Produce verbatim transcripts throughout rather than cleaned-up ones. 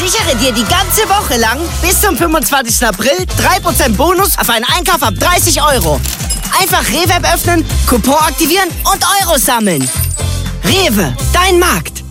Sichere dir die ganze Woche lang bis zum fünfundzwanzigsten April drei Prozent Bonus auf einen Einkauf ab dreißig Euro. Einfach Rewe-App öffnen, Coupon aktivieren und Euros sammeln. Rewe, dein Markt.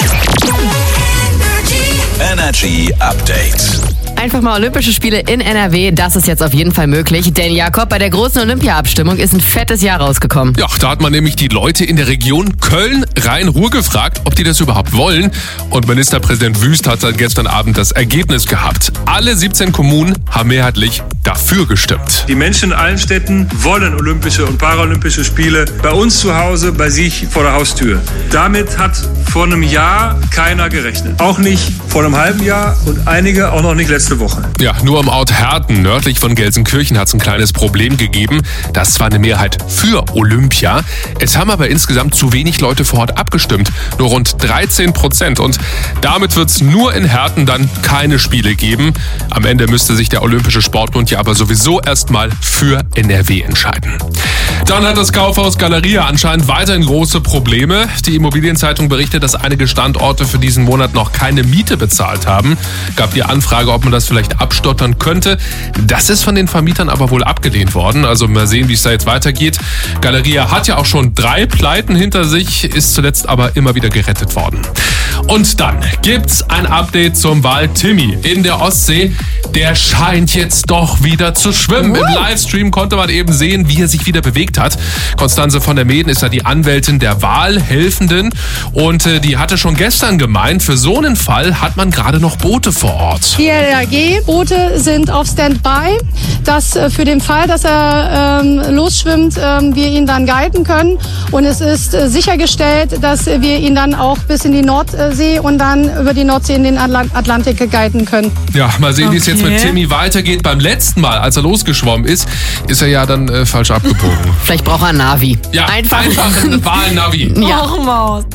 Energy Update. Einfach mal Olympische Spiele in N R W, das ist jetzt auf jeden Fall möglich. Denn Jakob, bei der großen Olympia-Abstimmung ist ein fettes Jahr rausgekommen. Ja, da hat man nämlich die Leute in der Region Köln-Rhein-Ruhr gefragt, ob die das überhaupt wollen. Und Ministerpräsident Wüst hat dann gestern Abend das Ergebnis gehabt. Alle siebzehn Kommunen haben mehrheitlich dafür gestimmt. Die Menschen in allen Städten wollen Olympische und Paralympische Spiele bei uns zu Hause, bei sich vor der Haustür. Damit hat vor einem Jahr keiner gerechnet. Auch nicht vor einem halben Jahr und einige auch noch nicht letzte Woche. Ja, nur im Ort Herten, nördlich von Gelsenkirchen, hat es ein kleines Problem gegeben. Das ist zwar eine Mehrheit für Olympia, es haben aber insgesamt zu wenig Leute vor Ort abgestimmt. Nur rund dreizehn Prozent. Und damit wird es nur in Herten dann keine Spiele geben. Am Ende müsste sich der Olympische Sportbund ja aber sowieso erstmal für N R W entscheiden. Dann hat das Kaufhaus Galeria anscheinend weiterhin große Probleme. Die Immobilienzeitung berichtet, dass einige Standorte für diesen Monat noch keine Miete bezahlt haben. Gab die Anfrage, ob man das vielleicht abstottern könnte. Das ist von den Vermietern aber wohl abgelehnt worden. Also mal sehen, wie es da jetzt weitergeht. Galeria hat ja auch schon drei Pleiten hinter sich, ist zuletzt aber immer wieder gerettet worden. Und dann gibt's ein Update zum Wal Timmy in der Ostsee. Der scheint jetzt doch wieder zu schwimmen. Im Livestream konnte man eben sehen, wie er sich wieder bewegt hat. Konstanze von der Meeden ist ja die Anwältin der Walhelfenden und äh, die hatte schon gestern gemeint, für so einen Fall hat man gerade noch Boote vor Ort. Die L R G-Boote sind auf Standby, dass äh, für den Fall, dass er ähm, losschwimmt, ähm, wir ihn dann guiden können. Und es ist äh, sichergestellt, dass wir ihn dann auch bis in die Nordsee und dann über die Nordsee in den Atlant- Atlantik guiden können. Ja, mal sehen, okay, wie es jetzt mit Timmy weitergeht. Beim letzten Mal, als er losgeschwommen ist, ist er ja dann äh, falsch abgebogen. Vielleicht braucht er ein Navi. Ja, einfach, einfach ein Wahlnavi. Ja. Oh, Maus.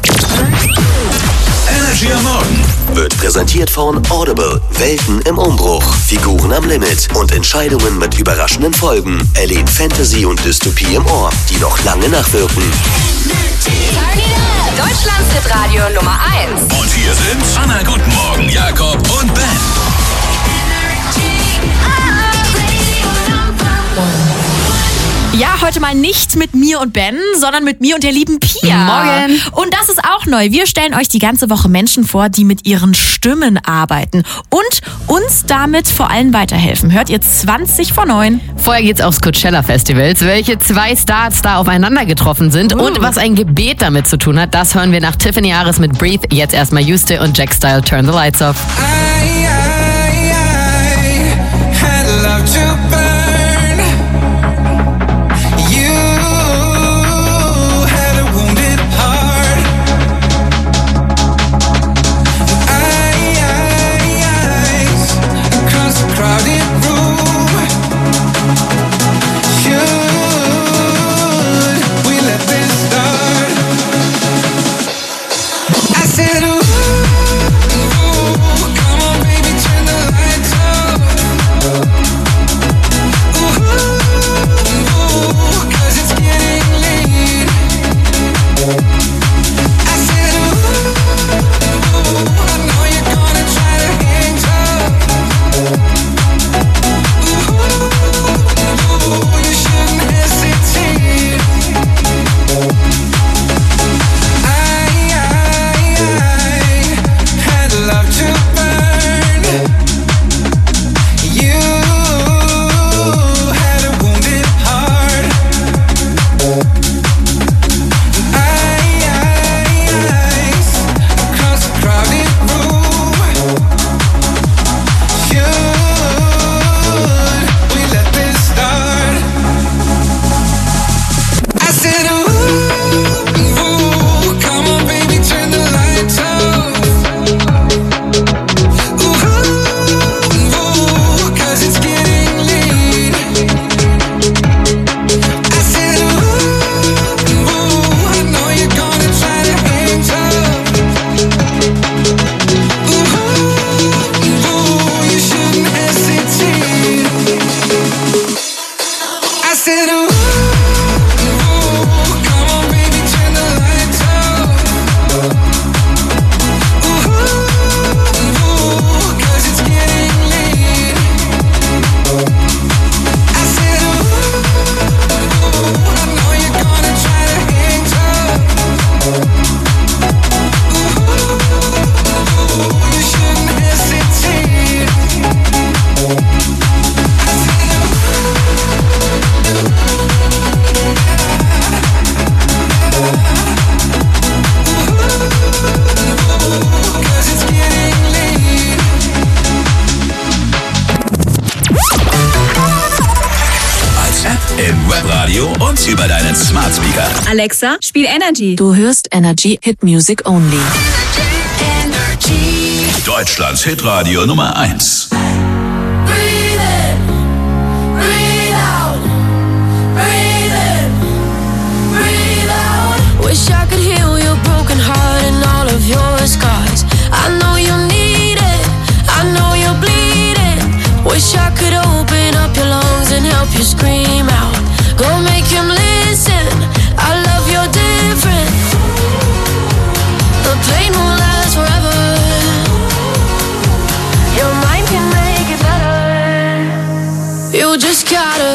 Energy am Morgen wird präsentiert von Audible. Welten im Umbruch, Figuren am Limit und Entscheidungen mit überraschenden Folgen. Erlebt Fantasy und Dystopie im Ohr, die noch lange nachwirken. Deutschlands Hitradio Nummer eins. Und hier sind Anna, guten Morgen, Jakob und Ben. Ja, heute mal nicht mit mir und Ben, sondern mit mir und der lieben Pia. Morgen. Und das ist auch neu. Wir stellen euch die ganze Woche Menschen vor, die mit ihren Stimmen arbeiten und uns damit vor allem weiterhelfen. Hört ihr zwanzig vor neun. Vorher geht's aufs Coachella Festivals, welche zwei Stars da aufeinander getroffen sind Uh. und was ein Gebet damit zu tun hat, das hören wir nach Tiffany Harris mit Breathe. Jetzt erstmal Juste und Jack Style, Turn the Lights Off. I, I, I had love to burn. You had a wounded heart. I, I, eyes across a crowded room. Should we let this start? I said, ooh, ooh, come on. deinen Smart Speaker. Alexa, spiel Energy. Du hörst Energy Hit Music Only. Deutschlands Hitradio Nummer eins. Wish I could heal your broken heart and all of your scars. I know you need it, I know you're bleeding. Wish I could open up your lungs and help you scream out. Go make him listen, I love you're different. The pain won't last forever. Your mind can make it better. You just gotta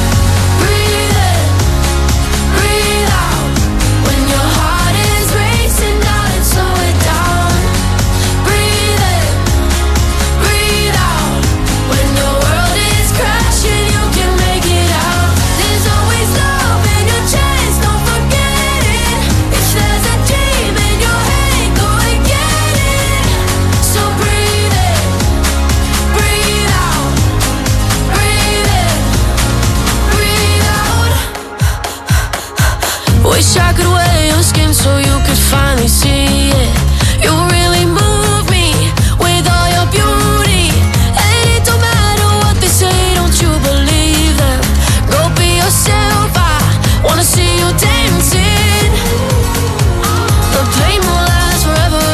wish I could wear your skin so you could finally see it. You really move me with all your beauty. And it don't matter what they say, don't you believe them. Go be yourself, I wanna see you dancing. The pain won't last forever.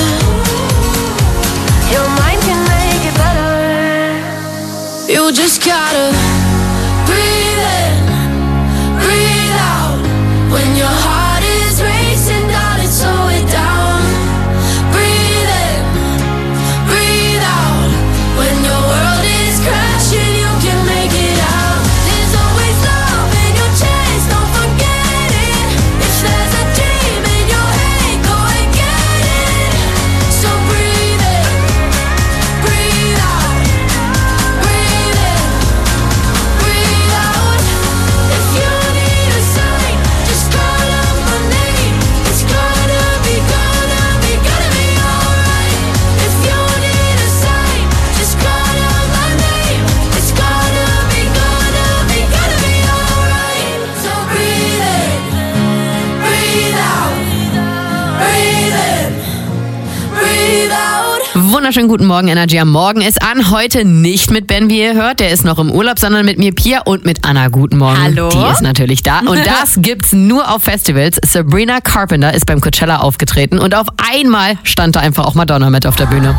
Your mind can make it better. You just gotta breathe in, breathe out. When your heart is racing, darling, slow it down. Breathe in, breathe out. When your world is crashing, you can make it out. There's always love in your chest, don't forget it. If there's a dream in your head, go and get it. So breathe in, breathe out. Breathe in, breathe out. If you need a sign, just call out my name. It's gonna be, gonna be, gonna be alright. If you need a sign, just call out my name. It's gonna be, gonna be, gonna be alright. So breathe in, breathe out, breathe in, breathe out. Wunderschönen guten Morgen, Energy am Morgen ist an. Heute nicht mit Ben, wie ihr hört. Der ist noch im Urlaub, sondern mit mir, Pia, und mit Anna. Guten Morgen. Hallo. Die ist natürlich da. Und das gibt's nur auf Festivals. Sabrina Carpenter ist beim Coachella aufgetreten und auf einmal stand da einfach auch Madonna mit auf der Bühne.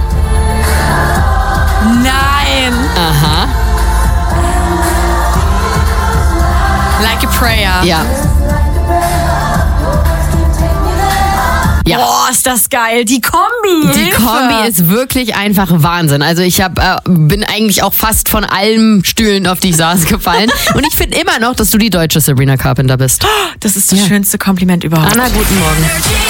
Nein. Aha. Like a prayer. Ja. Ja. Boah, ist das geil. Die Kombi. Die Hilfe. Kombi ist wirklich einfach Wahnsinn. Also ich hab, äh, bin eigentlich auch fast von allen Stühlen, auf die ich saß, gefallen. Und ich finde immer noch, dass du die deutsche Sabrina Carpenter bist. Das ist das ja. schönste Kompliment überhaupt. Anna, guten Morgen.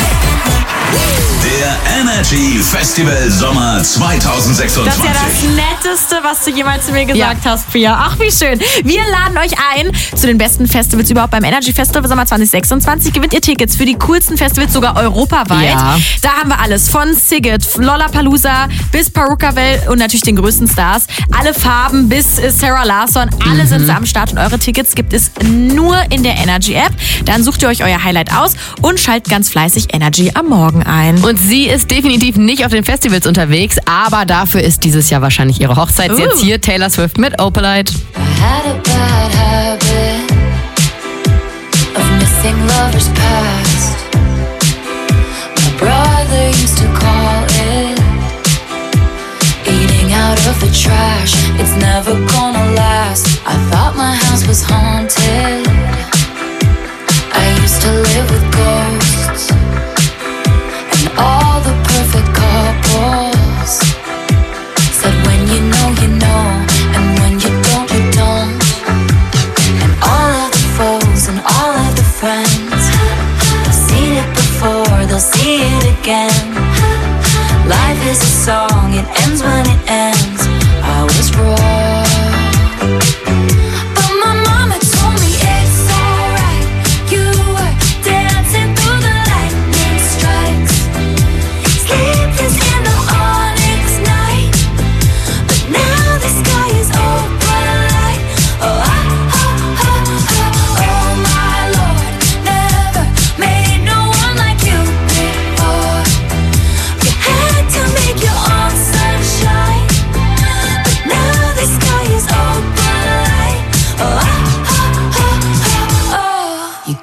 Der Energy Festival Sommer zwanzig sechsundzwanzig. Das ist ja das Netteste, was du jemals zu mir gesagt Ja. hast, Pia. Ach, wie schön. Wir laden euch ein zu den besten Festivals überhaupt beim Energy Festival Sommer zwanzig sechsundzwanzig. Gewinnt ihr Tickets für die coolsten Festivals, sogar europaweit. Ja. Da haben wir alles. Von Sigget, Lollapalooza bis Perukaville und natürlich den größten Stars. Alle Farben bis Sarah Larsson. Alle mhm. sind am Start und eure Tickets gibt es nur in der Energy App. Dann sucht ihr euch euer Highlight aus und schaltet ganz fleißig Energy am Morgen ein. Und sie ist definitiv nicht auf den Festivals unterwegs, aber dafür ist dieses Jahr wahrscheinlich ihre Hochzeit. Uh. Jetzt hier Taylor Swift mit Opalite. Had a bad habit of missing lovers past. My brother used to call it eating out of the trash. It's never gonna last. I thought my house was haunted. I used to live with ghosts and all the perfect couples said when you know you know, and when you don't you don't. And all of the foes and all of the friends seen it before, they'll see it again. Life is a song, it ends when it ends. I was wrong, but my mama told me it's alright. You were dancing through the lightning strikes, sleepless in the onyx night. But now the sky is open light. Oh, ah, ah, ah, ah, oh my Lord,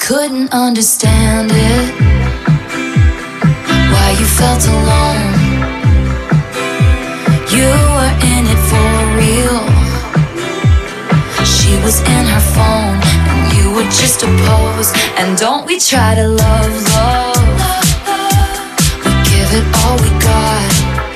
couldn't understand it, why you felt alone. You were in it for real. She was in her phone and you were just a pose. And don't we try to love, love, we give it all we got.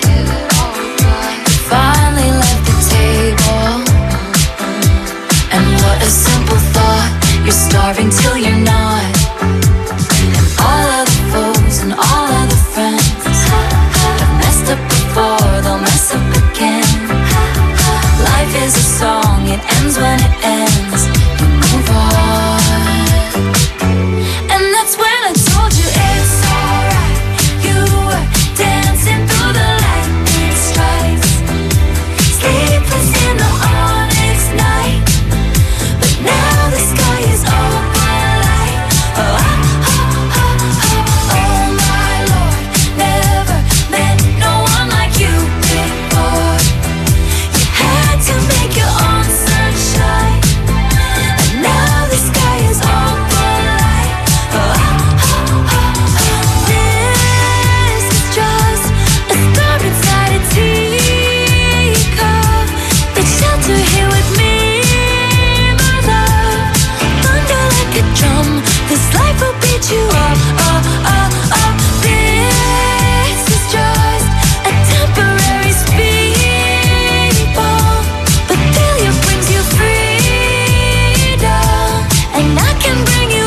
Finally left the table, and what a simple thought. You're starving till you're not. And all of the foes and all of the friends have messed up before, they'll mess up again. Life is a song, it ends when it ends. You move on. And that's when I told you it's alright. You were dancing through the lightning strikes, sleepless in the onyx night. But now the sky is open light. Oh, oh, oh, oh, oh my Lord. Never met no one like you before. You had to make your own sunshine, and now the sky is open light. Oh, oh, oh, oh. This is just a star inside a teacup. Take shelter here with me, my love. Thunder like a drum, this life will beat you up. Oh, oh, oh. This is just a temporary speed bump, but failure brings you freedom, and I can bring you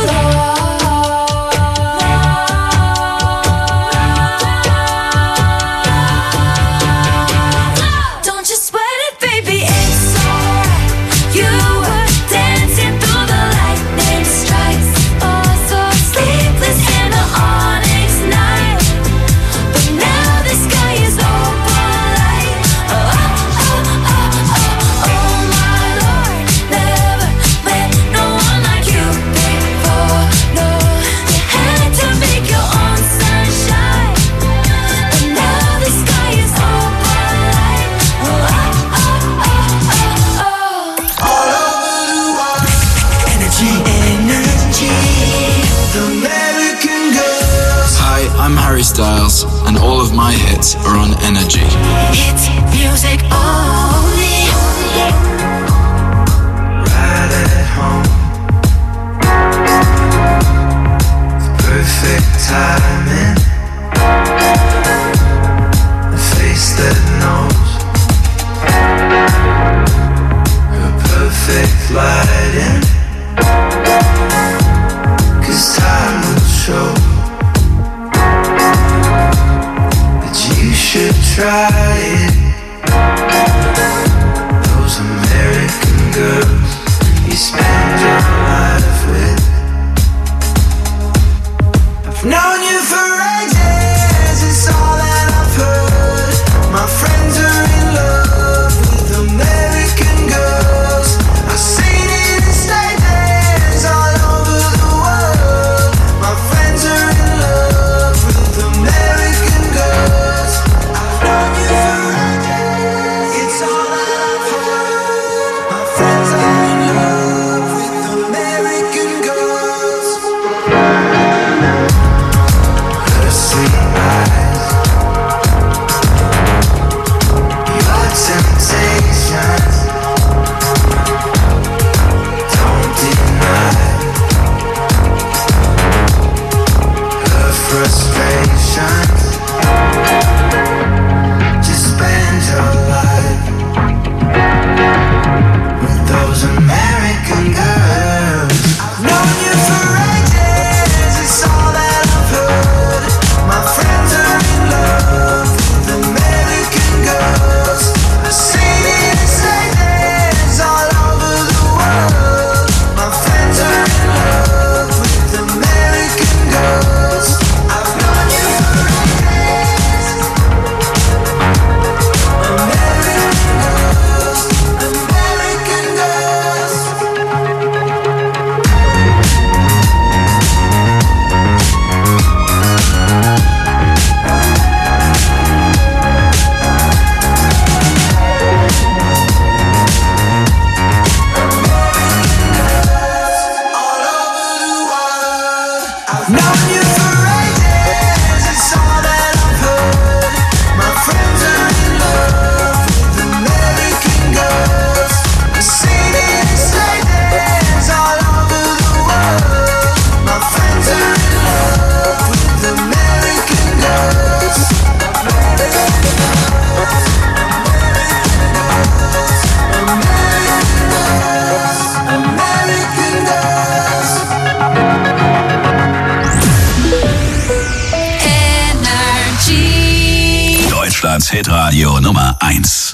love. Don't you sweat it, baby, it's alright. You were dancing through the lightning strikes, oh so sleepless in the onyx night. But now the sky is open light. Oh, oh, oh, oh, oh, oh my Lord. Never met no one like you before. No, you had to make your own sunshine, but now the sky is open light. Oh, oh, oh, oh, oh, oh. Energy, energy, the American girls. Hi, I'm Harry Styles, and all of my hits are on Energy. It's music only. Right at home, perfect timing, a face that knows, her perfect lighting, 'cause time will show that you should try it. Those American girls you spend your life with. I've known you for ages, it's all that I've heard. My friends are in love with American girls. I've seen it in stages all over the world. My friends are in love with American girls. I've known you for ages, it's all that I've heard. My friends are in love Hitradio Nummer eins.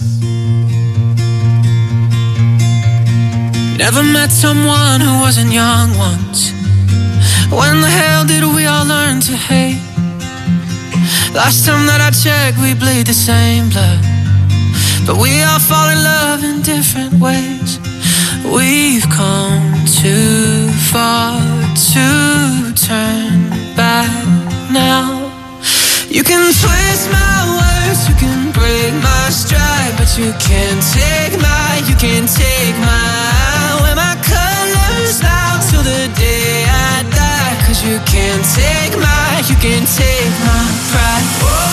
Never met someone who wasn't young once. When the hell did we all learn to hate? Last time that I checked, we bleed the same blood, but we all fall in love in different ways. We've come too far to turn back now. You can twist my words, you can break my stride, but you can't take my, you can't take my, wear my colors out till the day I die. Cause you can't take my, you can't take my pride.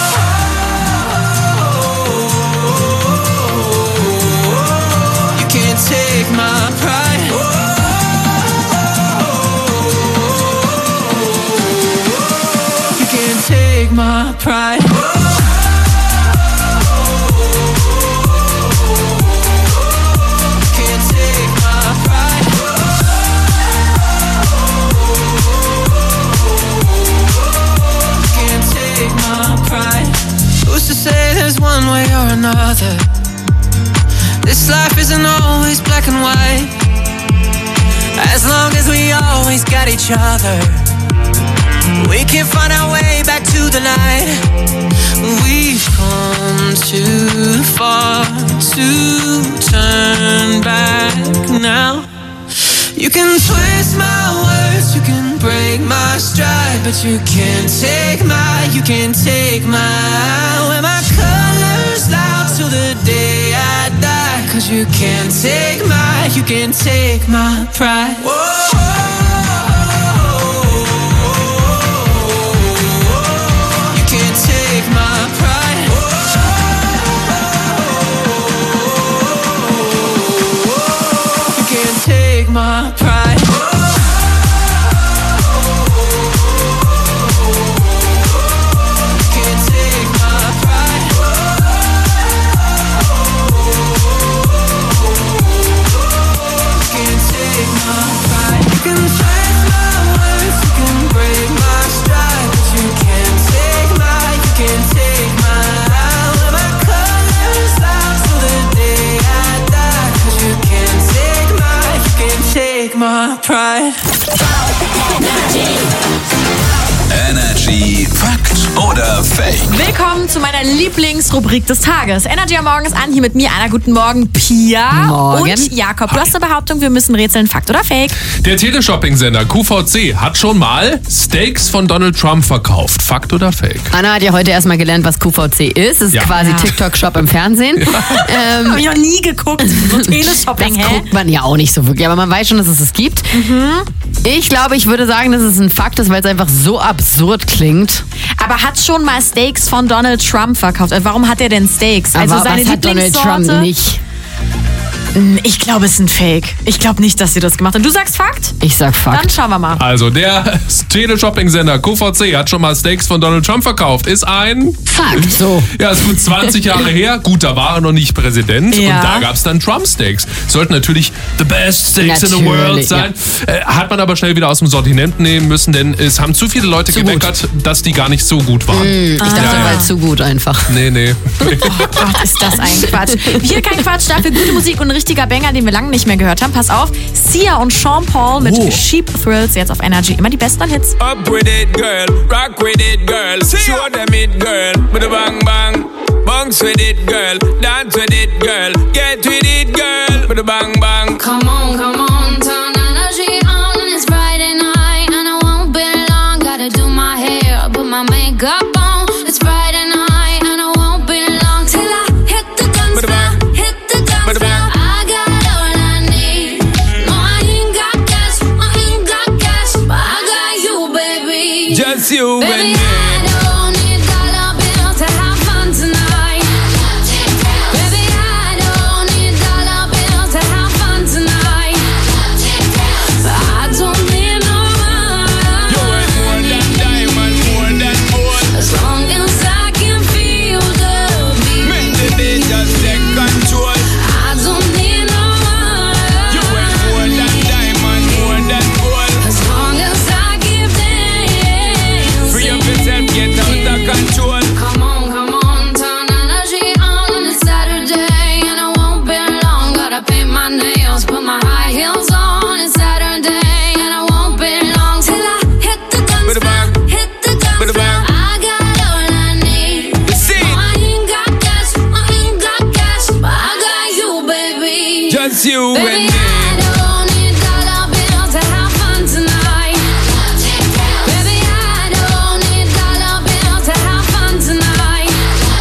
You can't take my pride. You can't take my pride. Who's to say there's one way or another? This life isn't always black and white. As long as we always got each other, we can find our way back to the light. We've come too far to turn back now. You can twist my words, you can break my stride, but you can't take my, you can't take my, wear my colors loud till the day I die. Cause you can't take my, you can't take my pride. Whoa. You can't take my pride. You can't take my pride. My pride. Energy Fakt oder Fake? Willkommen zu meiner Lieblingsrubrik des Tages. Energy am Morgen ist an, hier mit mir. Anna, guten Morgen, Pia. Morgen. Und Jakob. Du hast eine Behauptung, wir müssen rätseln, Fakt oder Fake? Der Teleshopping-Sender Q V C hat schon mal Steaks von Donald Trump verkauft. Fakt oder Fake? Anna hat ja heute erstmal gelernt, was Q V C ist. Es ist Ja. quasi Ja. TikTok-Shop im Fernsehen. Ähm, Hab ich noch nie geguckt. So Teleshopping, das hä? guckt man ja auch nicht so wirklich, aber man weiß schon, dass es es gibt. Ich glaube, ich würde sagen, dass es ein Fakt ist, weil es einfach so absurd klingt. Aber hat schon mal Steaks von Donald Trump verkauft. Also warum hat er denn Steaks? Aber Also seine was hat Donald Lieblingssorte? Trump nicht? Ich glaube, es ist ein Fake. Ich glaube nicht, dass sie das gemacht haben. Du sagst Fakt? Ich sag Fakt. Dann schauen wir mal. Also, der Teleshopping-Sender Q V C hat schon mal Steaks von Donald Trump verkauft. Ist ein... Fakt. So. Ja, ist gut zwanzig Jahre her. Gut, da war er noch nicht Präsident. Ja. Und da gab es dann Trump-Steaks. Sollten natürlich the best Steaks in the Natürlich, world sein. Äh, hat man aber schnell wieder aus dem Sortiment nehmen müssen, denn es haben zu viele Leute Zu gemeckert, dass die gar nicht so gut waren. Ich dachte, Ja, ja. weil zu gut einfach. Nee, nee. Oh Gott, ist das ein Quatsch. Hier kein Quatsch, dafür gute Musik und ein richtiger Banger, den wir lange nicht mehr gehört haben. Pass auf, Sia und Sean Paul mit Oh. Sheep Thrills jetzt auf Energy. Immer die besten Hits. Up with it, girl. Rock with it, girl. Show them it, girl. With a bang bang. Bounce with it, girl. Dance with it, girl. Get with it, girl. With a bang bang. Come on, come on, turn energy on. It's Friday night and I won't be long. Gotta do my hair, put my makeup on. It's Friday night and I won't be long till I hit the dance floor, hit the dance floor. I got all I need. No, I ain't got cash, I ain't got cash, but I got you, baby. Just you Baby, and me. I don't need dollar bills to have fun tonight. Baby, I don't need dollar bills to have fun tonight. It's you Baby, and me. I don't need dollar bills to have fun tonight. Baby, I don't need dollar bills to have fun tonight.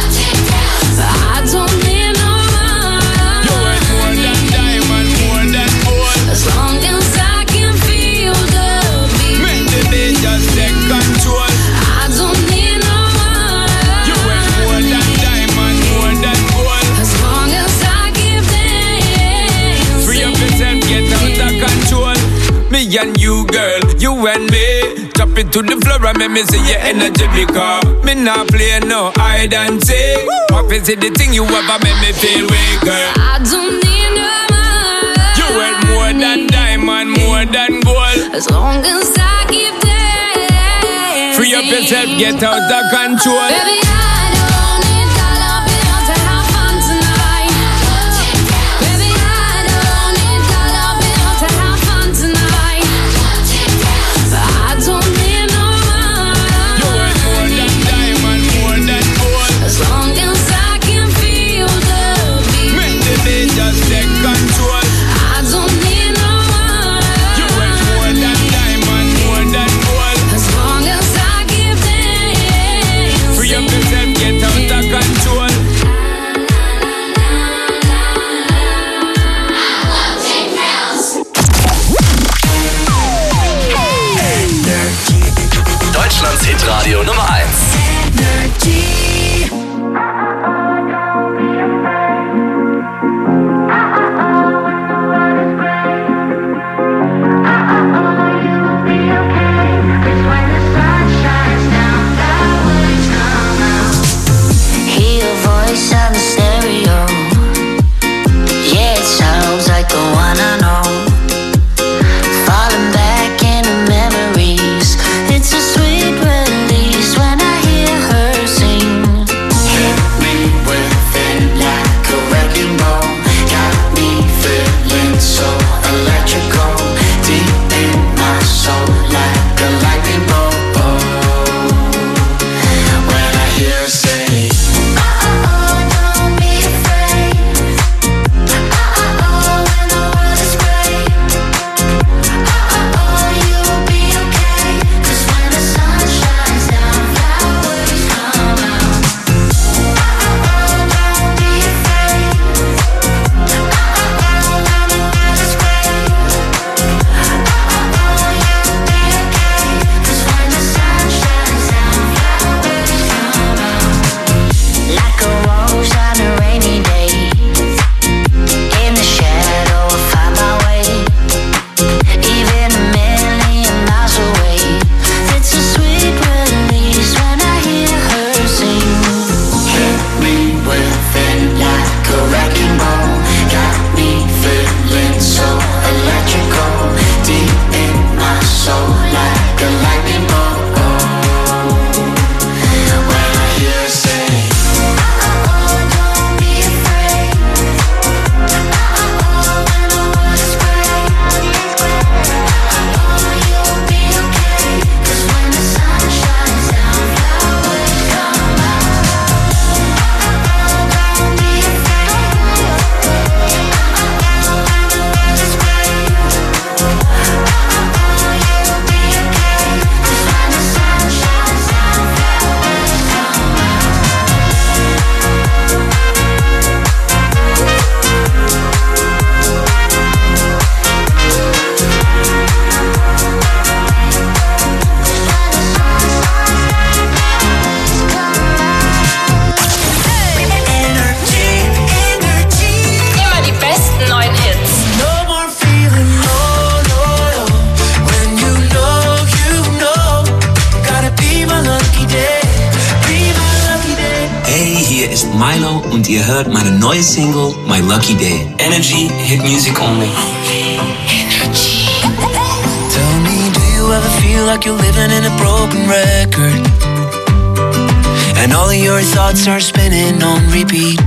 I don't need no money. You ain't more than diamond, more than gold. As long as I can feel the beat. Make the beat just take control. I don't need no money. You ain't more than diamond, more than gold. As long as I give thanks. Free up yourself, get out of control. Me and you, girl, you and me. Drop it to the floor and make me see your energy because me not play no hide and seek. What is it the thing you ever make me feel weak, girl? I don't need no money. You ain't more than diamond, more than gold. As long as I give thanks. Free up yourself, get out of control. Baby, I don't need dollar bills to have fun tonight. Baby, I don't need dollar bills to have fun tonight. I don't need no You money. ain't more than diamond, more than gold. As long as I can feel the beat. Make the beat just take control. I don't need no You ain't money. more than diamond, more than gold. As long as I give thanks. Free up yourself, get out of control. Deutschlands Hitradio Nummer eins. Hear your voice on the stereo. Yeah, it sounds like the one I know. Falling back into memories. It's a sweet release when I hear her sing. Hit me with it like a wrecking ball. Got me feeling so electrical. Deep in my soul like a lightning bolt. When I hear her say, Oh, don't be afraid. Oh, when the world is gray. Oh, you'll be okay. 'Cause when the sun shines down, flowers come out. Oh, don't be afraid. Oh, when the world is gray. Oh, you'll be okay. 'Cause when the sun shines down, flowers come out. Like a rose on a rainy day. In the shadow, I find my way. Even a million miles away. It's a sweet release when I hear her sing. hit me with it like a wrecking ball. Got me feeling so electrical. Deep in my soul like a lightning bolt. When I hear her say, Oh, don't be afraid. Oh, when the world is gray. Oh, you'll be okay. 'Cause when the sun shines down, flowers come out. Oh, don't be afraid. Oh, when the world is gray. Oh, you'll be okay. 'Cause when the sun shines down, flowers come out. Immer die besten neuen Hits. no more feeling low, low, low. When you know, you know. Gotta be my lucky day. Be my lucky day. Hey, hier ist Milo und ihr hört meine neue Single My Lucky Day. Energy, Hit Music Only. Tell me, do you ever feel like you're living in a broken record? And all of your thoughts are spinning on repeat.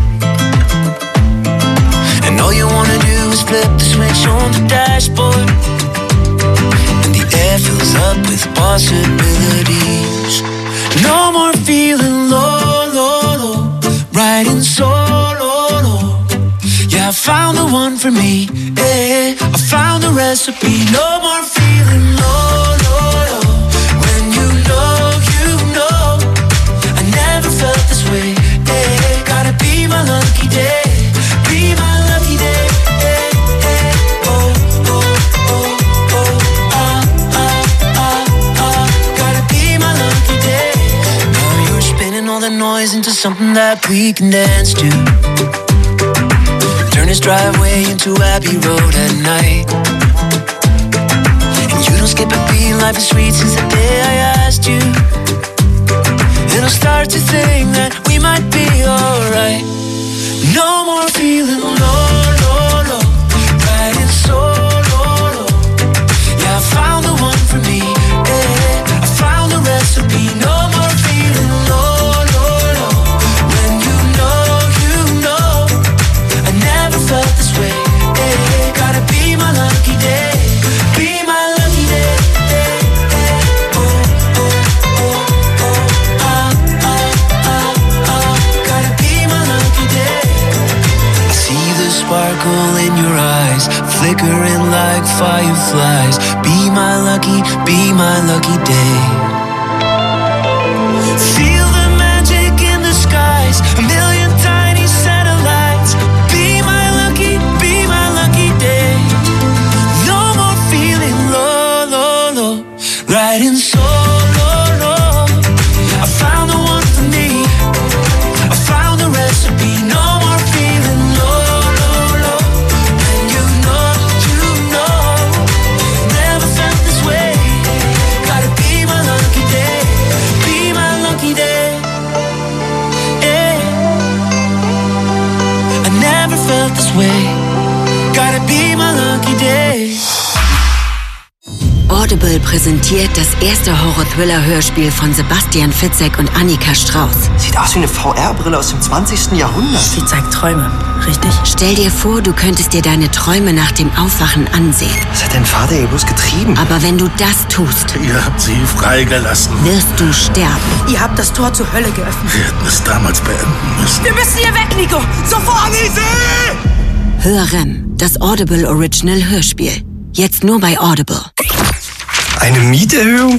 And all you wanna do is flip the switch on the dashboard. And the air fills up with possibilities. No more feeling low, low, low. Riding solo, low. Yeah, I found the one for me. Yeah, I found the recipe. No more feeling low, low, low. When you know, you know. I never felt this way. Yeah, gotta be my lucky day. Be my lucky day. Yeah, yeah. Oh, oh, oh, oh. Ah, ah, ah, ah. Gotta be my lucky day. Now you're spinning all the noise into something that we can dance to. Turn his driveway into Abbey Road at night. And you don't skip a beat, life is sweet since the day I asked you. And I'll start to think that we might be alright. No more feeling low, low, low. Riding so low, low. Yeah, I found the one for me. Yeah, I found the recipe. No more feeling low, low, low. When you know, you know. I never felt this way. Yeah, gotta be my lucky day. Be my lucky day. Yeah, yeah. Oh, oh, oh, oh. Ah, ah, ah, ah. Gotta be my lucky day. I see the sparkle in your eyes, flickering like fireflies. Be my lucky, be my lucky day. Feel the magic in the skies, a million tiny satellites. Be my lucky, be my lucky day. No more feeling low, low, low. Riding so low, low. I found the one for me. I found the recipe. No more feeling low, low, low. And you know, you know. Never felt this way. Gotta be my lucky day. Be my lucky day. Yeah. I never felt this way. Gotta be my lucky day. Audible präsentiert das erste Horror-Thriller-Hörspiel von Sebastian Fitzek und Annika Strauß. Sieht aus wie eine V R-Brille aus dem zwanzigsten Jahrhundert. Sie zeigt Träume, richtig? Stell dir vor, du könntest dir deine Träume nach dem Aufwachen ansehen. Was hat dein Vater hier bloß getrieben? Aber wenn du das tust, Ihr habt sie freigelassen. wirst du sterben. Ihr habt das Tor zur Hölle geöffnet. Wir hätten es damals beenden müssen. Wir müssen hier weg, Nico! Sofort! Hörrem, das Audible Original Hörspiel. Jetzt nur bei Audible. Eine Mieterhöhung?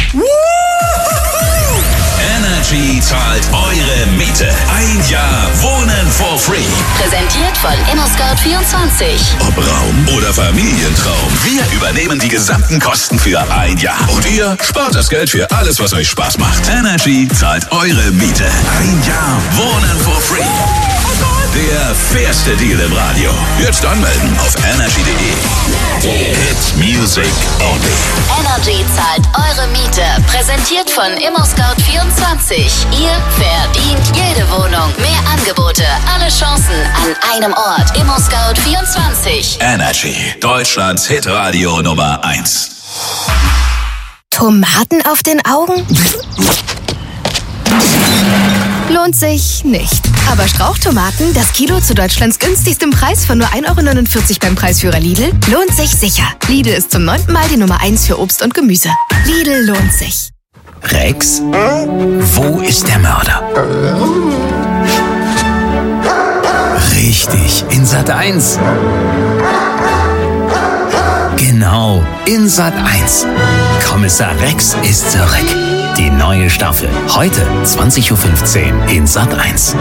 Energy zahlt eure Miete. Ein Jahr Wohnen for free. Präsentiert von ImmoScout vierundzwanzig. Ob Raum oder Familientraum. Wir übernehmen die gesamten Kosten für ein Jahr. Und ihr spart das Geld für alles, was euch Spaß macht. Energy zahlt eure Miete. Ein Jahr Wohnen for free. Der fairste Deal im Radio. Jetzt anmelden auf energy punkt de. Hit Music Only. Energy zahlt eure Miete. Präsentiert von ImmoScout vierundzwanzig. Ihr verdient jede Wohnung. Mehr Angebote, alle Chancen an einem Ort. ImmoScout vierundzwanzig. Energy, Deutschlands Hitradio Nummer eins. Tomaten auf den Augen? Lohnt sich nicht. Aber Strauchtomaten, das Kilo zu Deutschlands günstigstem Preis von nur ein Euro neunundvierzig beim Preisführer Lidl, lohnt sich sicher. Lidl ist zum neunten Mal die Nummer eins für Obst und Gemüse. Lidl lohnt sich. Rex, wo ist der Mörder? Richtig, in Sat eins. Genau, in Sat eins. Kommissar Rex ist zurück. Die neue Staffel. Heute zwanzig Uhr fünfzehn in Sat eins.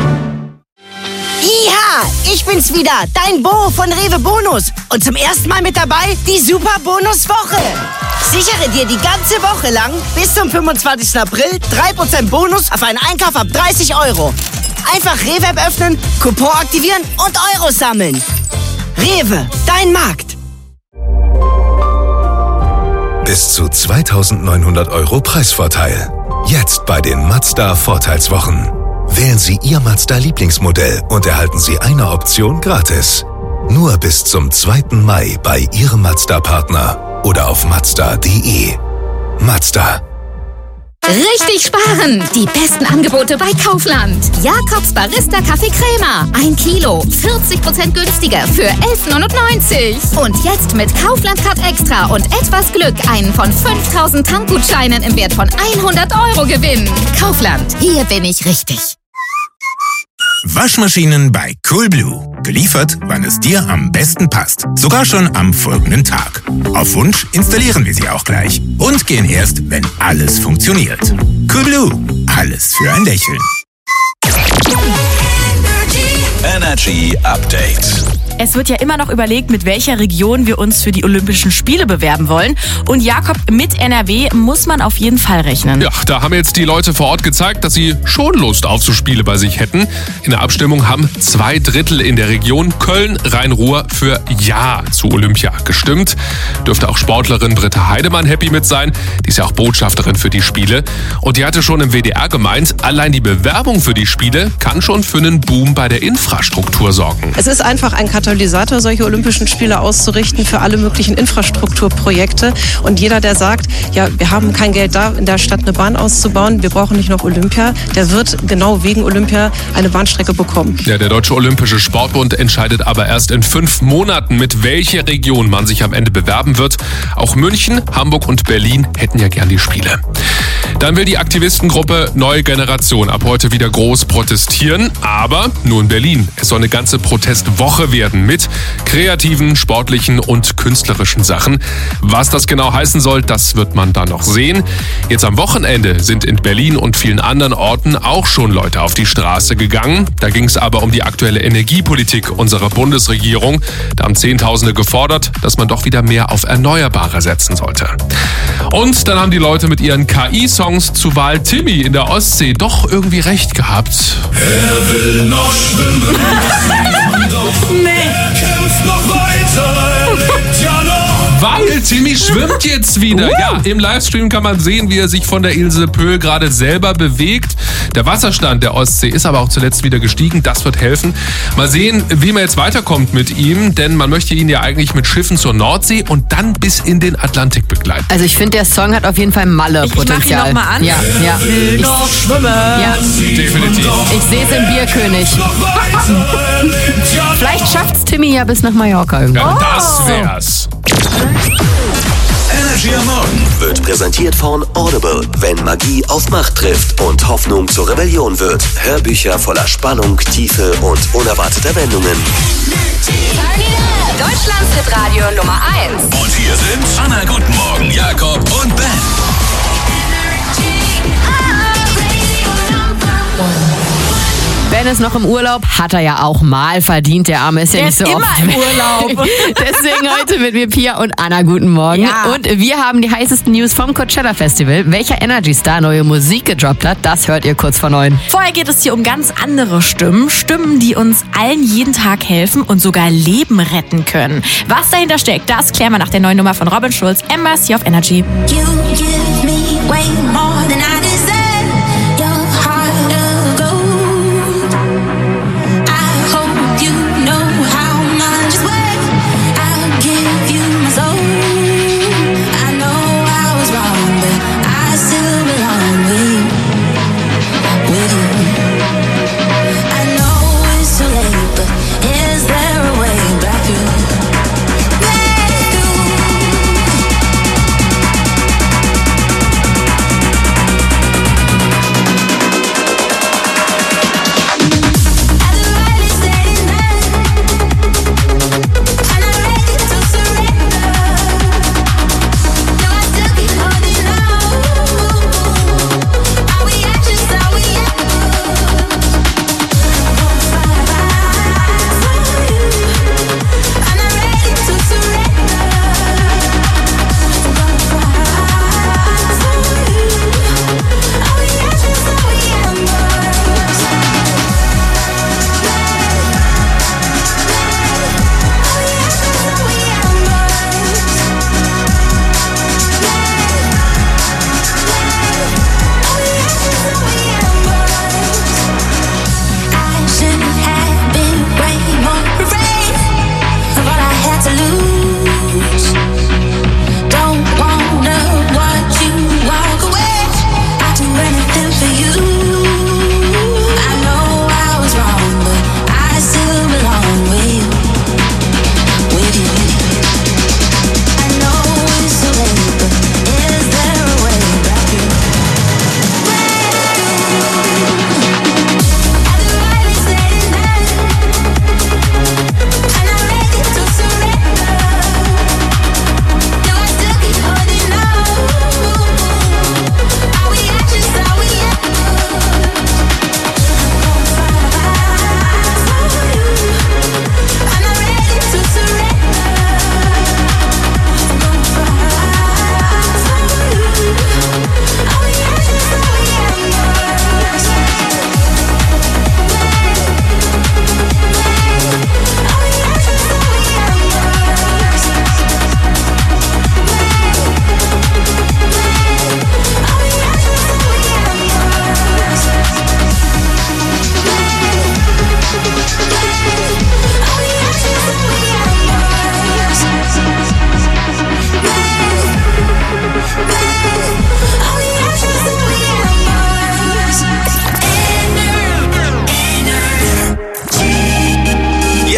Ja, ich bin's wieder, dein Bo von Rewe Bonus. Und zum ersten Mal mit dabei die Super Bonuswoche. Sichere dir die ganze Woche lang bis zum fünfundzwanzigsten April drei Prozent Bonus auf einen Einkauf ab dreißig Euro. Einfach Rewe-App öffnen, Coupon aktivieren und Euros sammeln. Rewe, dein Markt. Bis zu zweitausendneunhundert Euro Preisvorteil. Jetzt bei den Mazda Vorteilswochen. Wählen Sie Ihr Mazda-Lieblingsmodell und erhalten Sie eine Option gratis. Nur bis zum zweiten Mai bei Ihrem Mazda-Partner oder auf mazda punkt de. Mazda. Richtig sparen! Die besten Angebote bei Kaufland. Jakobs Barista Kaffee Crema. Ein Kilo. vierzig Prozent günstiger für elf neunundneunzig. Und jetzt mit Kaufland Card Extra und etwas Glück einen von fünftausend Tankgutscheinen im Wert von hundert Euro gewinnen. Kaufland. Hier bin ich richtig. Waschmaschinen bei Coolblue. Geliefert, wann es dir am besten passt. Sogar schon am folgenden Tag. Auf Wunsch installieren wir sie auch gleich. Und gehen erst, wenn alles funktioniert. Coolblue. Alles für ein Lächeln. Energy Update. Es wird ja immer noch überlegt, mit welcher Region wir uns für die Olympischen Spiele bewerben wollen. Und Jakob, mit N R W muss man auf jeden Fall rechnen. Ja, da haben jetzt die Leute vor Ort gezeigt, dass sie schon Lust auf so Spiele bei sich hätten. In der Abstimmung haben zwei Drittel in der Region Köln-Rhein-Ruhr für Ja zu Olympia gestimmt. Dürfte auch Sportlerin Britta Heidemann happy mit sein. Die ist ja auch Botschafterin für die Spiele. Und die hatte schon im W D R gemeint, allein die Bewerbung für die Spiele kann schon für einen Boom bei der Infrastruktur sorgen. Es ist einfach ein Katalysator, solche Olympischen Spiele auszurichten für alle möglichen Infrastrukturprojekte. Und jeder, der sagt, ja, wir haben kein Geld da, in der Stadt eine Bahn auszubauen, wir brauchen nicht noch Olympia, der wird genau wegen Olympia eine Bahnstrecke bekommen. Ja, der Deutsche Olympische Sportbund entscheidet aber erst in fünf Monaten, mit welcher Region man sich am Ende bewerben wird. Auch München, Hamburg und Berlin hätten ja gern die Spiele. Dann will die Aktivistengruppe Neue Generation ab heute wieder groß protestieren, aber nur in Berlin. Es soll eine ganze Protestwoche werden mit kreativen, sportlichen und künstlerischen Sachen. Was das genau heißen soll, das wird man dann noch sehen. Jetzt am Wochenende sind in Berlin und vielen anderen Orten auch schon Leute auf die Straße gegangen. Da ging es aber um die aktuelle Energiepolitik unserer Bundesregierung. Da haben Zehntausende gefordert, dass man doch wieder mehr auf Erneuerbare setzen sollte. Und dann haben die Leute mit ihren K I-Songs zu Wahl Timmy in der Ostsee doch irgendwie recht gehabt. Er will noch schwimmen. Nee. Er kämpft noch weiter. Er lebt ja noch. Weil Timmy schwimmt jetzt wieder. Ja, im Livestream kann man sehen, wie er sich von der Ilse Pöhl gerade selber bewegt. Der Wasserstand der Ostsee ist aber auch zuletzt wieder gestiegen. Das wird helfen. Mal sehen, wie man jetzt weiterkommt mit ihm, denn man möchte ihn ja eigentlich mit Schiffen zur Nordsee und dann bis in den Atlantik begleiten. Also ich finde, der Song hat auf jeden Fall Malle-Potenzial. Ich mach ihn noch mal an. Ja, ja. Will noch schwimmen. Ja. Definitiv. Ich sehe es im Bierkönig. Vielleicht schafft's Timmy ja bis nach Mallorca irgendwann. Ja, das wär's. Energy am Morgen Wird präsentiert von Audible, wenn Magie auf Macht trifft und Hoffnung zur Rebellion wird. Hörbücher voller Spannung, Tiefe und unerwarteter Wendungen. Deutschlands Hitradio Nummer eins. Und hier sind Anna, guten Morgen, Jakob und Ben. Ben ist noch im Urlaub, hat er ja auch mal verdient. Der Arme ist ja Der nicht ist so immer oft im weg. Urlaub. Deswegen heute mit mir Pia und Anna. Guten Morgen. Ja. Und wir haben die heißesten News vom Coachella Festival. Welcher Energy Star neue Musik gedroppt hat, das hört ihr kurz vor neun. Vorher geht es hier um ganz andere Stimmen. Stimmen, die uns allen jeden Tag helfen und sogar Leben retten können. Was dahinter steckt, das klären wir nach der neuen Nummer von Robin Schulz. Embers hier auf Energy. You give me way more than I deserve. Your heart of gold. I hope you know how much it's worth. I'll give you my soul. I know I was wrong, but I still belong with you. With you. I know it's too late, but is there a way back through? Back through.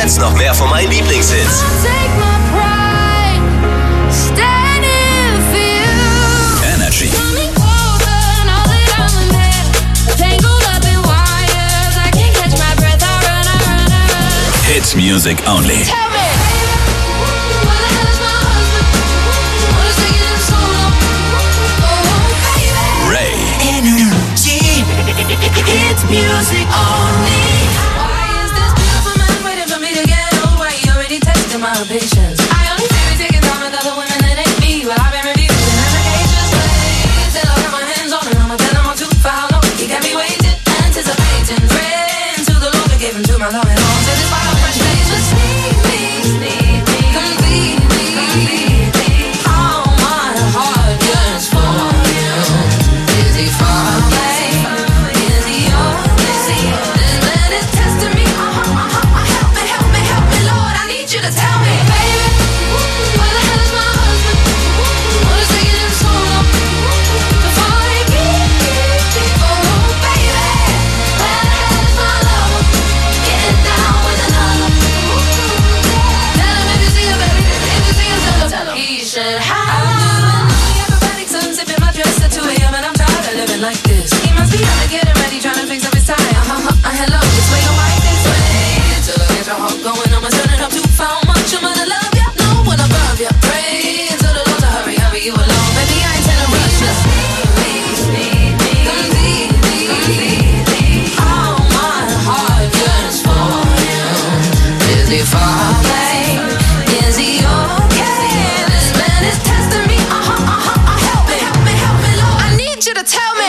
Jetzt noch mehr von meinen Lieblingshits. Energy. Hits music only. Ray. Energy. It's music only. Why is this beautiful man waiting for me to get over? He already tested my patience. I only say we taking time with other women that ain't me. Well, I've been reviewing and I can't just wait till I got my hands on him. I'ma tell him I'm too far. No, he got me waiting, anticipating. Praying to the Lord to give him to my Lord and all. To this fire fresh days, just sneak me, sneak me, complete me, complete me. All my heart yearns for you. Is he far away? Like this, he must be out to get it ready, trying to fix up his tie. Uh-huh, uh, hello, this way, don't right this way. Till I get your heart going, I'ma turn it up too far. Much I'm gonna love ya, no one above ya. Pray to the Lord to hurry, hurry you along. Baby, I ain't telling rush, just need me, need me, complete me, complete me. All my heart yearns for you. Is he far away? Is he okay? This man is testing me. Uh-huh, uh-huh, uh, help me, help me, help me, Lord. I need you to tell me.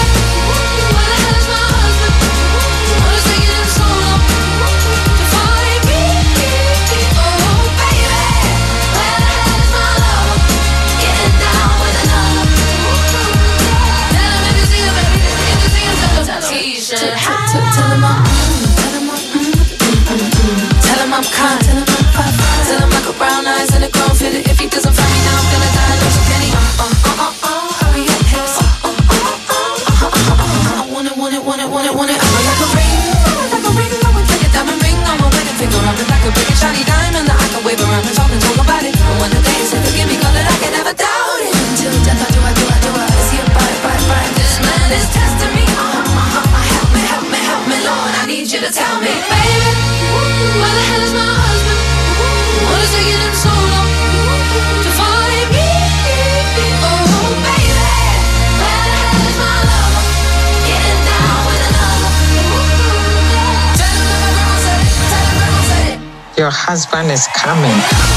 I'm kind. Tell him I got brown eyes and a grown fit. If he doesn't find me now, I'm gonna die. No, so can he? Uh, uh, uh, uh, uh, hurry up, hips. Uh, uh, uh, uh, uh, uh, uh, uh, I want it, want it, want it, want it, want it. I want like a ring, I want like a ring. I want like a diamond ring. I want like a finger around it like a big shiny diamond that I can wave around and talk and talk about it. And when the day is forgive me, cause that I can never doubt it. Until death, I do, I do, I do, I see it, bye, bye, bye. This man is testing me. Uh, uh, uh, uh, help me, help me, help me, Lord. I need you to tell me, baby. Where the hell is my husband? What is taking him so long to find me? Oh, baby, where the hell is my lover? Getting down with another. Tell him that my grandma said it. Tell him grandma said it. Your husband is coming.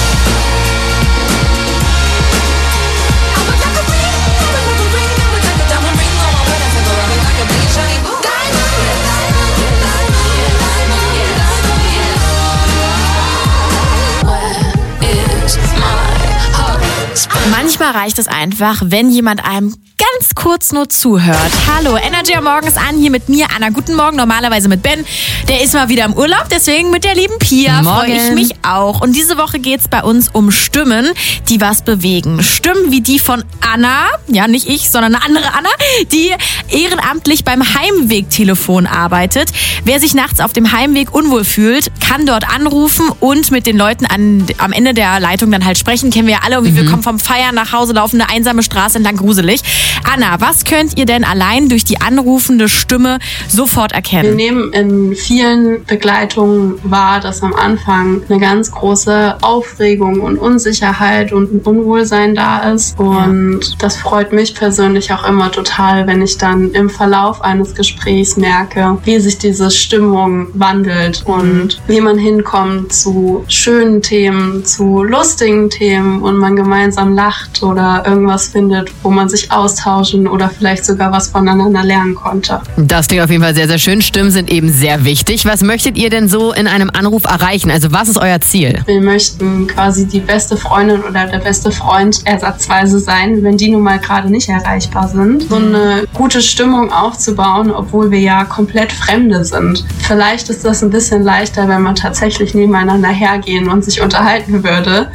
Manchmal reicht es einfach, wenn jemand einem ganz kurz nur zuhört. Hallo, Energy am Morgen ist an, hier mit mir, Anna. Guten Morgen, normalerweise mit Ben. Der ist mal wieder im Urlaub, deswegen mit der lieben Pia freue ich mich auch. Und diese Woche geht's bei uns um Stimmen, die was bewegen. Stimmen wie die von Anna, ja nicht ich, sondern eine andere Anna, die ehrenamtlich beim Heimwegtelefon arbeitet. Wer sich nachts auf dem Heimweg unwohl fühlt, kann dort anrufen und mit den Leuten an, am Ende der Leitung dann halt sprechen. Kennen wir ja alle, irgendwie mhm. wir kommen vom Feiern nach Hause, laufen eine einsame Straße entlang, gruselig. Anna, was könnt ihr denn allein durch die anrufende Stimme sofort erkennen? Wir nehmen in vielen Begleitungen wahr, dass am Anfang eine ganz große Aufregung und Unsicherheit und ein Unwohlsein da ist. Und ja. das freut mich persönlich auch immer total, wenn ich dann im Verlauf eines Gesprächs merke, wie sich diese Stimmung wandelt und wie man hinkommt zu schönen Themen, zu lustigen Themen und man gemeinsam lacht oder irgendwas findet, wo man sich austauschen oder vielleicht sogar was voneinander lernen konnte. Das klingt auf jeden Fall sehr, sehr schön. Stimmen sind eben sehr wichtig. Was möchtet ihr denn so in einem Anruf erreichen? Also was ist euer Ziel? Wir möchten quasi die beste Freundin oder der beste Freund ersatzweise sein, wenn die nun mal gerade nicht erreichbar sind. So eine gute Stimmung aufzubauen, obwohl wir ja komplett Fremde sind. Vielleicht ist das ein bisschen leichter, wenn man tatsächlich nebeneinander hergehen und sich unterhalten würde.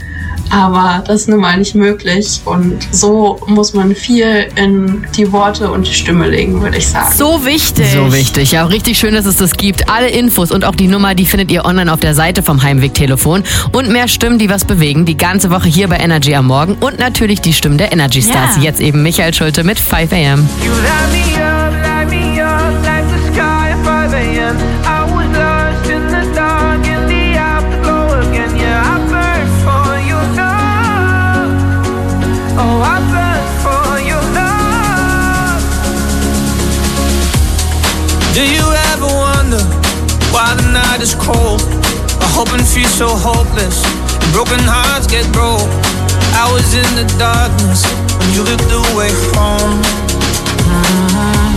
aber das ist nun mal nicht möglich. Und so muss man viel in die Worte und die Stimme legen, würde ich sagen. So wichtig. So wichtig. Ja, auch richtig schön, dass es das gibt. Alle Infos und auch die Nummer, die findet ihr online auf der Seite vom Heimweg-Telefon. Und mehr Stimmen, die was bewegen, die ganze Woche hier bei Energy am Morgen. Und natürlich die Stimmen der Energy Stars. Ja. Jetzt eben Michael Schulte mit five a m. You light me up, light me up like the sky at five a m. I was lost in the dark in the afterglow again. Yeah, I burned for your love. Oh, I burned for your love. Do you ever wonder why the night is cold? I hope and feel so hopeless. Broken hearts get broke. I was in the darkness when you looked away from. Mm-hmm.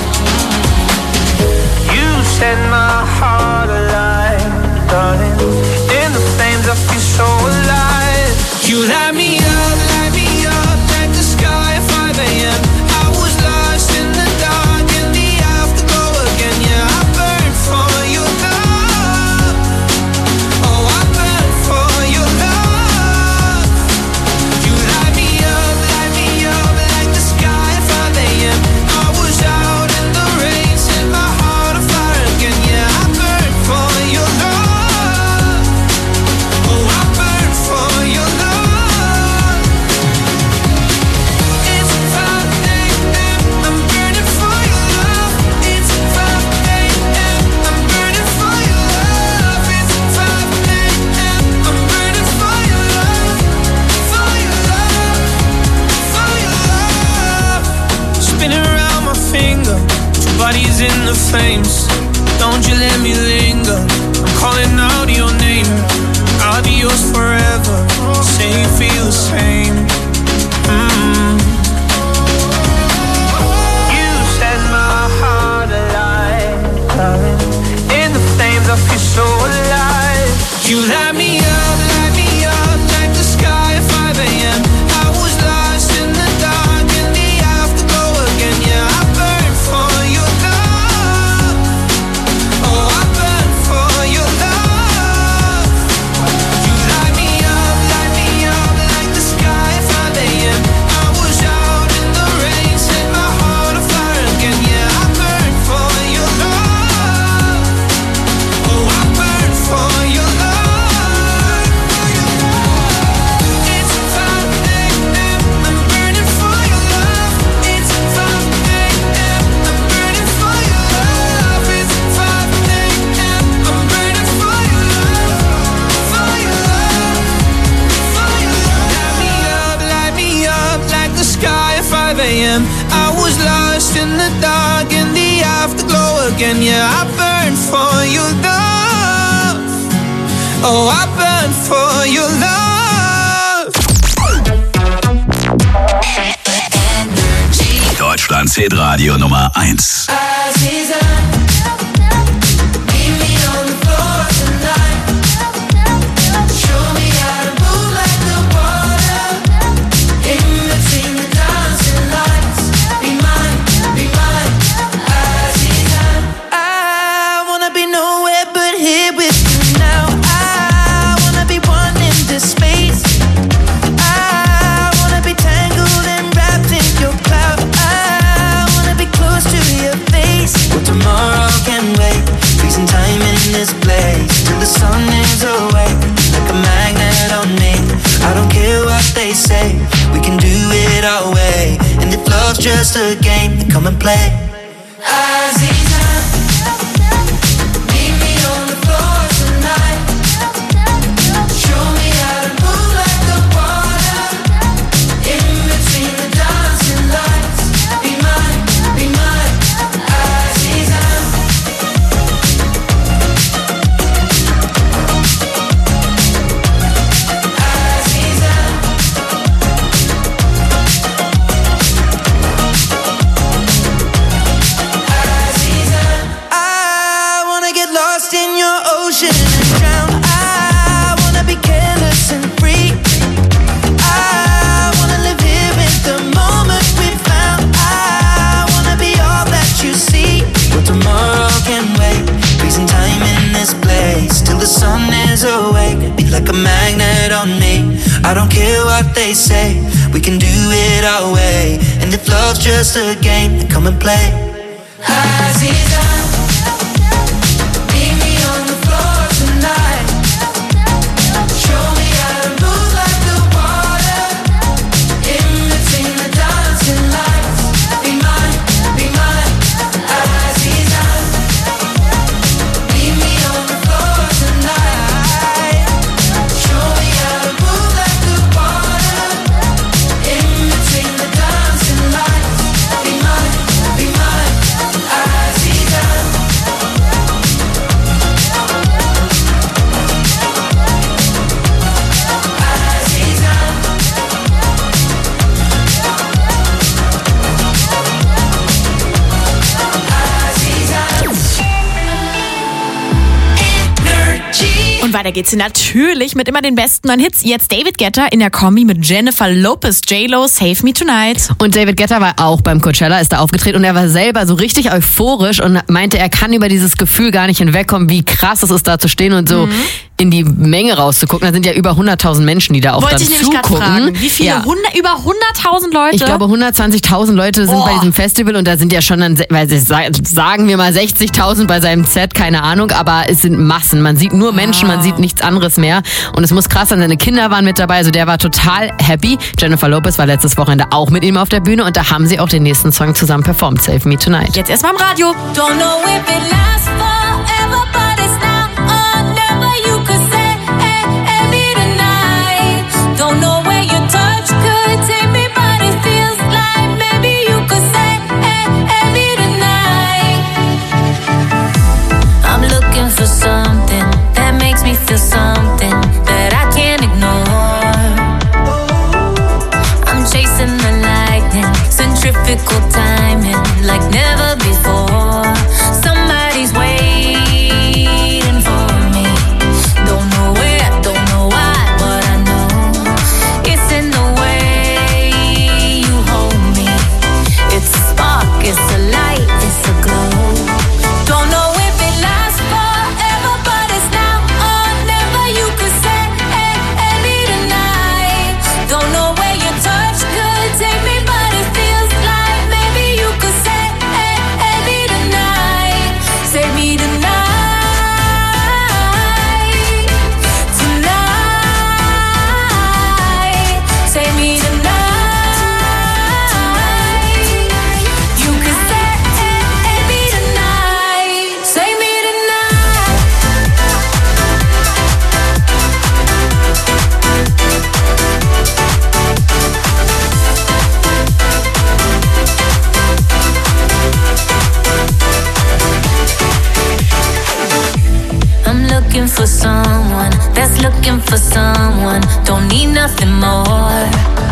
You set my heart alive, darling. In the flames I feel so alive. You light me up, light me up like the sky at five a m. I was lost in the dark in the afterglow again. Yeah, I burned for your love. Oh, I burned for your love. You light me up, light me up like the sky at five a m. I was out in the rain, set my heart on fire again. Yeah, I burned for your love. Oh, I burned for your love. It's five a m, I'm burning for your love. It's five a m, I'm burning for your love. It's five a m, I'm burning for your love. For your love, for your love. Spinning around my finger, two bodies in the flames. Don't you let me linger. I'm calling out your name. I'll be yours forever. Say you feel the same. Mm. You set my heart alive, darling. In the flames I feel so alive. You light me up, light me up like the sky at five a m. I was lost in the dark in the afterglow again. Yeah, I burned for your love. Oh, I burned for your love. You light me up, light me up like the sky at five a m. I was out in the rain, set my heart on fire again. Yeah, I burned for your love. Oh, I burned for your love. It's five a m, I'm burning for your love. It's five a m, I'm burning for your love. It's five a m, I'm burning for your love. For your love, for your love. Light me up, light me up like the sky at five a m. I was lost in the dark in the afterglow again. Yeah, I burned for your love. Oh, I burned for your love. Deutschlands Hitradio Nummer eins. I wanna be nowhere but here with you now. I wanna be one in this space. I wanna be tangled and wrapped in your cloud. I wanna be close to your face. Well, tomorrow can wait. Freezing time in this place till the sun is away. Like a magnet on me. I don't care what they say. We can do it our way. And if love's just a game, then come and play. Aziza, meet me on the floor tonight. Show me how to move like the water. In between the dancing lights. Be mine, be mine, Aziza. Aziza. Aziza. is awake, be like a magnet on me. I don't care what they say, we can do it our way. And if love's just a game, then come and play. Aziza, meet me on the floor tonight. Show me how to move like the water in between the dancing lights. Be mine, be mine, Aziza. Meet me on the floor tonight. Show me how to move like the water in between the dancing lights. Be mine, be mine, Aziza. Und weiter geht's natürlich mit immer den besten neuen Hits. Jetzt David Guetta in der Kombi mit Jennifer Lopez, J-Lo, Save Me Tonight. Und David Guetta war auch beim Coachella, ist da aufgetreten und er war selber so richtig euphorisch und meinte, er kann über dieses Gefühl gar nicht hinwegkommen, wie krass es ist, da zu stehen und so mhm. in die Menge rauszugucken. Da sind ja über hunderttausend Menschen, die da auch Wollte dann ich nämlich zugucken. grad fragen. Wie viele? Ja. hundert, über hunderttausend Leute? Ich glaube, hundertzwanzigtausend Leute sind Oh. bei diesem Festival und da sind ja schon dann, weil sie sagen wir mal sechzigtausend bei seinem Set, keine Ahnung, aber es sind Massen. Man sieht nur Menschen, man sieht nichts anderes mehr und es muss krass sein, seine Kinder waren mit dabei, also der war total happy. Jennifer Lopez war letztes Wochenende auch mit ihm auf der Bühne und da haben sie auch den nächsten Song zusammen performt, Save Me Tonight. Jetzt erstmal im Radio. Don't know if it lasts forever, but it's now or never. You could say, hey, hey, me tonight. Don't know where your touch could take me, but it feels like maybe you could say, hey, hey, me tonight. I'm looking for something that makes me feel something that I can't ignore. I'm chasing the lightning, centrifugal timing like never before. Somebody's waiting for me. Don't know where, don't know why, but I know it's in the way you hold me. It's a spark, it's a light, it's a glow. Don't know if it lasts forever, but it's now or never. You could say, hey, hey, me tonight. Don't know where your touch could take me, but it feels like maybe you could say, hey, hey, me tonight. Save me tonight. Tonight. Save me tonight. You could say, hey, hey, me tonight. Save me tonight. I'm looking for someone that's looking for someone. Don't need nothing more.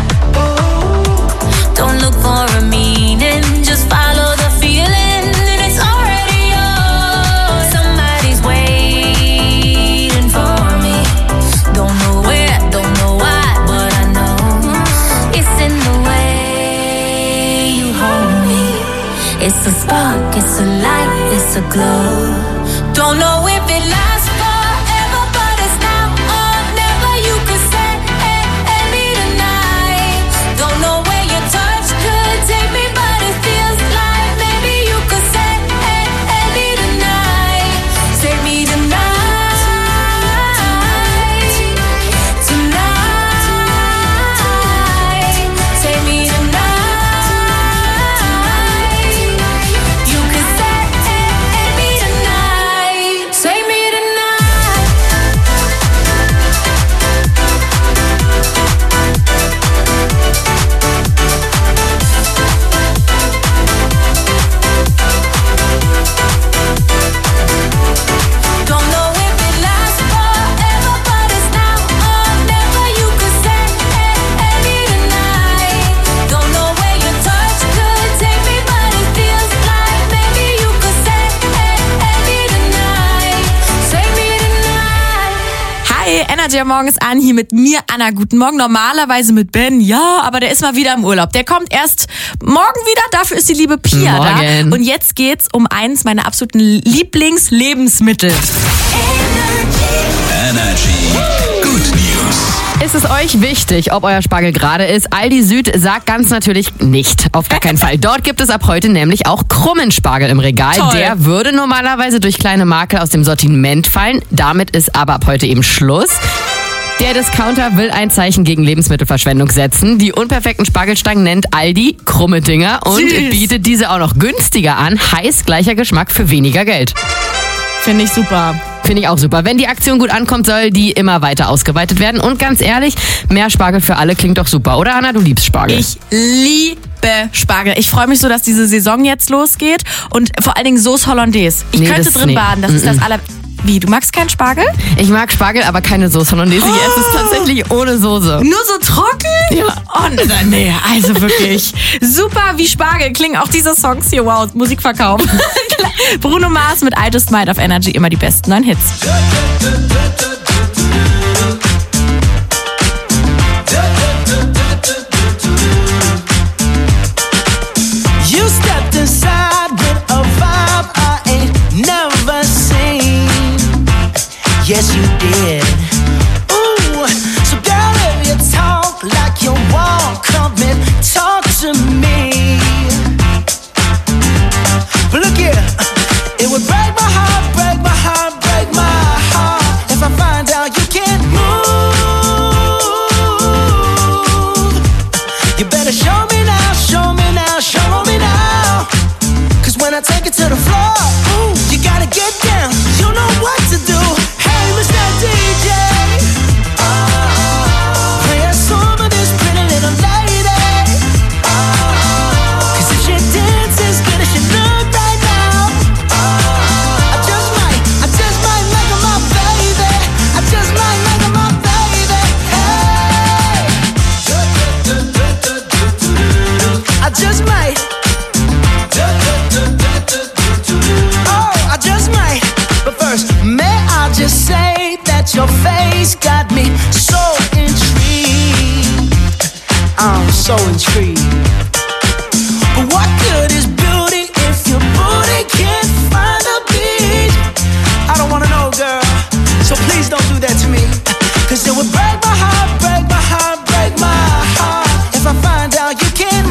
Don't look for a meaning, just follow the feeling, and it's already yours. Somebody's waiting for me. Don't know where, don't know why, but I know it's in the way you hold me. It's a spark, it's a light, it's a glow. Don't know if it lasts forever, but it's now or never. You could say, hey, hey, me tonight. Don't know where your touch could take me, but it feels like maybe you could say, hey, hey, me tonight. Save me tonight. Tonight. Save me tonight. You could say, hey, hey, me tonight. Save me tonight. Don't know if it lasts forever, but it's now or never. You could say, hey, hey, me tonight. Don't know where your touch could take me, but it feels like maybe you could say, hey, hey, me tonight. Save me tonight. Hi, Energy am Morgen ist an, hier mit mir, Anna. Guten Morgen, normalerweise mit Ben, ja, aber der ist mal wieder im Urlaub. Der kommt erst morgen wieder, dafür ist die liebe Pia Morgen. da. Und jetzt geht's um eins meiner absoluten Lieblingslebensmittel. Energy Es ist euch wichtig, ob euer Spargel gerade ist. Aldi Süd sagt ganz natürlich nicht. Auf gar keinen Fall. Dort gibt es ab heute nämlich auch krummen Spargel im Regal. Toll. Der würde normalerweise durch kleine Makel aus dem Sortiment fallen. Damit ist aber ab heute eben Schluss. Der Discounter will ein Zeichen gegen Lebensmittelverschwendung setzen. Die unperfekten Spargelstangen nennt Aldi krumme Dinger und Süß. bietet diese auch noch günstiger an. Heißt gleicher Geschmack für weniger Geld. Finde ich super. Finde ich auch super. Wenn die Aktion gut ankommt, soll die immer weiter ausgeweitet werden. Und ganz ehrlich, mehr Spargel für alle klingt doch super. Oder Anna, du liebst Spargel. Ich liebe Spargel. Ich freue mich so, dass diese Saison jetzt losgeht. Und vor allen Dingen Sauce Hollandaise. Ich Nee, könnte das- drin nee. baden. Das ist das aller... Wie, du magst keinen Spargel? Ich mag Spargel, aber keine Soße Hollandaise. Ich esse es tatsächlich ohne Soße. Nur so trocken? Ja. Oh, nee, nee, also wirklich. Super wie Spargel klingen auch diese Songs hier. Wow, Musikverkauf. Bruno Mars mit I Just Might auf Energy. Immer die besten neuen Hits. You stepped inside with a vibe I ain't never seen. Yes, you did. Ooh, so girl, if you talk like you walk, come and talk to me. But look here, it would break my heart, break my heart, break my heart if I find out you can't move. You better show me now, show me now, show me now. Cause when I take it to the floor, ooh, you gotta get down. You know what to do. Hey, Mister D J, oh, play a song of this pretty little lady. Oh, cause if she dances as good as she look right now, oh, I just might, I just might make her my baby. I just might make her my baby. Hey, I just might. Oh, I just might. But first, may I just say that your face got me so intrigued. I'm so intrigued. But what good is beauty if your booty can't find a beat? I don't wanna know, girl. So please don't do that to me. Cause it would break my heart, break my heart, break my heart if I find out you can't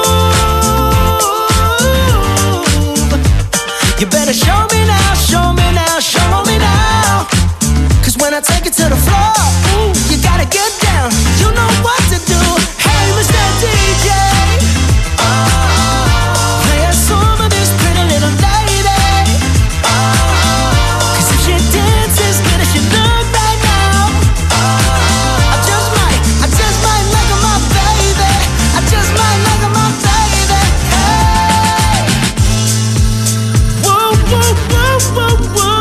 move. You better show me now, show me now, show me now. Cause when I take it to the floor, ooh, you gotta get down. You know what to do. Hey, Mister D J, oh, play a song of this pretty little lady. Oh, cause if she dances as good as she look right now, oh, I just might, I just might make her my baby. I just might make her my baby. Hey, whoa, whoa, whoa, whoa, whoa.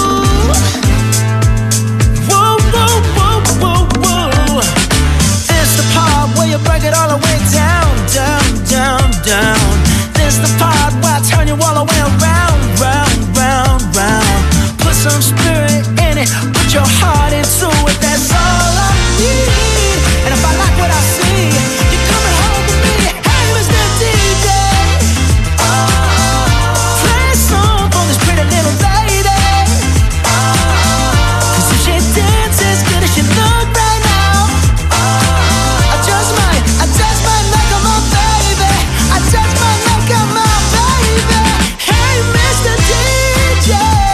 Whoa, whoa, whoa, whoa, whoa. It's the part where you break it all the way down, down, down, down. This the part where I turn you all the way around, round, round, round. Put some spirit in it, put your heart into it. That's all I need. And if I like what I see, you're coming home with me. Hey, Mister D J, oh, play a song for this pretty little lady. Oh, cause if she dances as good as she look right now, oh, I just might, I just might make her my baby. I just might make her my baby. Hey, Mister D J,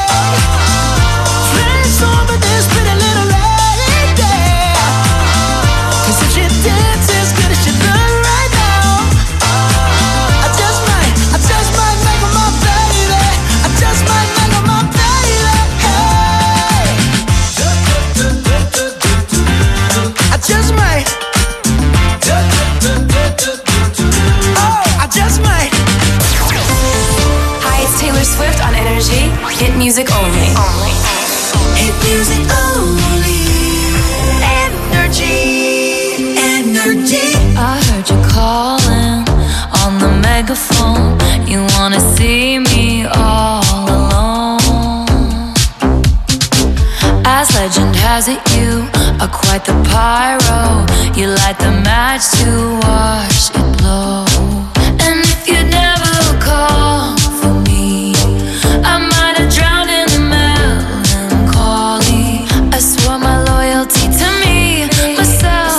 play a song for this pretty little lady. Cause if she dances as good as she look right now, I just might, I just might make her my baby. I just might make her my baby. Hey, I just might. Oh, I just might. Hi, it's Taylor Swift on Energy. Hit music only. Hit music only. Energy, energy. I heard you calling on the megaphone. You wanna see me all alone. As legend has it, you are quite the pyro. You light the match to watch it blow. And if you'd never call for me, I might have drowned in the melancholy. I swore my loyalty to me, myself.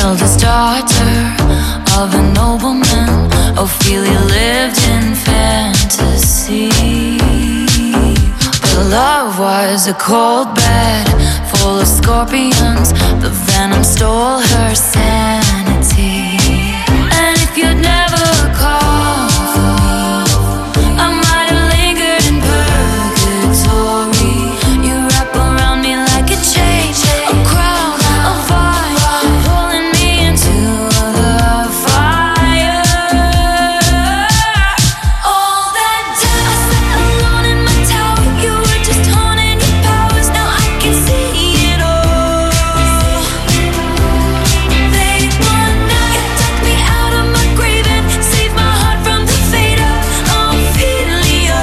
eldest daughter of a nobleman. Ophelia lived in fantasy. But love was a cold bed full of scorpions. The venom stole her sanity. And if you'd never called for me, I might have lingered in purgatory. You wrap around me like a chain, a crown, a vine, pulling me into the fire. All that time I sat alone in my tower, you were just honing your powers. Now I can see it all. They one night you took me out of my grave and saved my heart from the fate of Ophelia.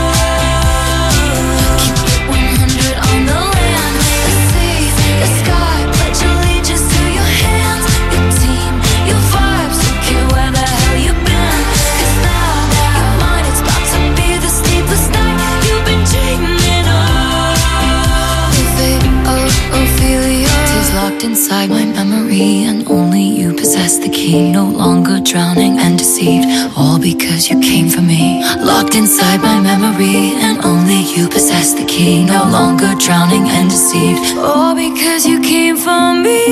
Keep it one hundred on the land, the sea, the sky. Pledge allegiance to your hands, your team, your vibes. Don't care where the hell you've been, 'cause now you're mine. It's about to be the sleepless night you've been dreaming of. The fate of Ophelia is locked inside my memory, and only you possess the key. No longer drowning and deceived, all because you came for me. Locked inside my memory, and only you possess the key. No longer drowning and deceived, all because you came for me.